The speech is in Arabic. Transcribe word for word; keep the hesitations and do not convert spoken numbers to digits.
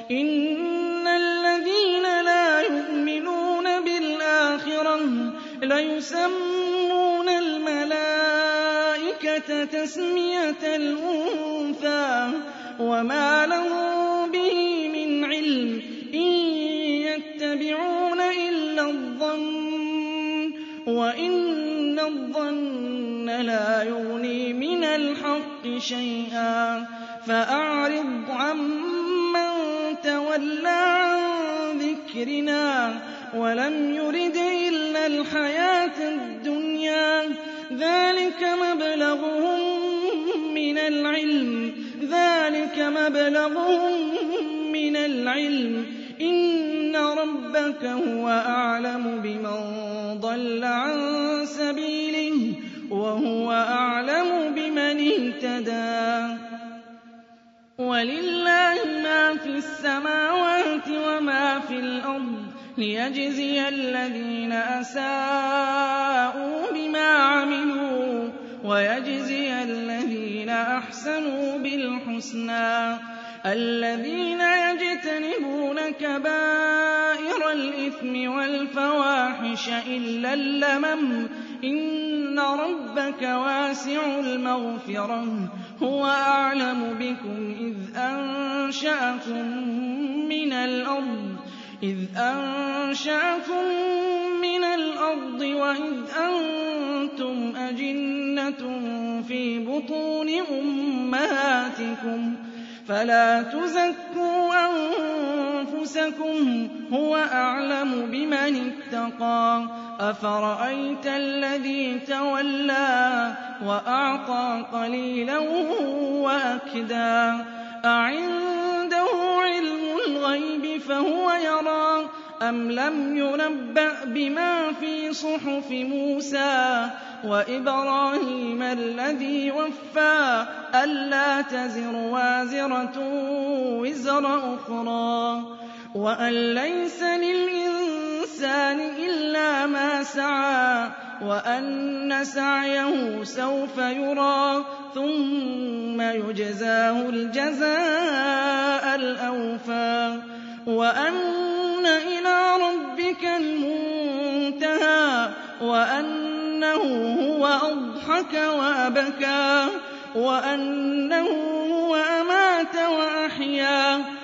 إِنَّ الَّذِينَ لَا يُؤْمِنُونَ بِالْآخِرَةِ لَيُسَمُّونَ الْمَلَائِكَةَ تَسْمِيَةَ الْأُنثَىٰ وَمَا لَهُم بِهِ مِنْ عِلْمٍ إِن يَتَّبِعُونَ إِلَّا الظَّنَّ وَإِنَّ الظَّنَّ لَا يُغْنِي مِنَ الْحَقِّ شَيْئًا فَأَعْرِضْ عَمَّن تَوَلَّىٰ عَن ذِكْرِنَا وَلَمْ يُرِدْ إِلَّا الْحَيَاةَ الدُّنْيَا ذَٰلِكَ مَبْلَغُهُم مِّنَ الْعِلْمِ ذَٰلِكَ مَبْلَغُهُم مِّنَ الْعِلْمِ إِنَّ رَبَّكَ هُوَ أَعْلَمُ بِمَن ضَلَّ عَن سَبِيلِهِ وَهُوَ أَعْلَمُ بِمَنِ اهْتَدَىٰ وَلِلَّهِ مَا فِي السَّمَاوَاتِ وَمَا فِي الْأَرْضِ لِيَجْزِيَ الَّذِينَ أَسَاءُوا بِمَا عَمِلُوا وَيَجْزِيَ الَّذِينَ أَحْسَنُوا بِالْحُسْنَى الَّذِينَ يَجْتَنِبُونَ كَبَائِرَ الْإِثْمِ وَالْفَوَاحِشَ إِلَّا اللَّمَمَ إِنَّ رَبَّكَ وَاسِعُ الْمَغْفِرَةِ هُوَ أَعْلَمُ بِكُمْ إِذْ أَنشَأَكُم مِّنَ الْأَرْضِ إِذْ أَنشَأَكُم مِّنَ الْأَرْضِ وَإِذْ أَنتُمْ أَجِنَّةٌ فِي بُطُونِ أُمَّهَاتِكُمْ فَلَا تُزَكُّوا أَنفُسَكُمْ هُوَ أَعْلَمُ بِمَنِ اتَّقَىٰ أَفَرَأَيْتَ الَّذِي تَوَلَّىٰ وَأَعْطَىٰ قَلِيلًا وَأَكْدَىٰ أَعِندَهُ عِلْمُ الْغَيْبِ فَهُوَ يَرَىٰ أَمْ لَمْ يُنَبَّأْ بِمَا فِي صُحُفِ مُوسَىٰ وَإِبْرَاهِيمَ الَّذِي وَفَّىٰ أَلَّا تَزِرُ وَازِرَةٌ وِزْرَ أُخْرَىٰ وَأَن لَّيْسَ لِلْإِنسَانِ إِلَّا مَا سَعَىٰ وَأَنَّ سَعْيَهُ سَوْفَ يُرَىٰ ثُمَّ يُجْزَاهُ الْجَزَاءَ الْأَوْفَىٰ وَأَنَّ إِلَىٰ رَبِّكَ الْمُنتَهَىٰ وَأَنَّهُ هُوَ أَضْحَكَ وَأَبْكَىٰ وَأَنَّهُ هُوَ أَمَاتَ وَأَحْيَا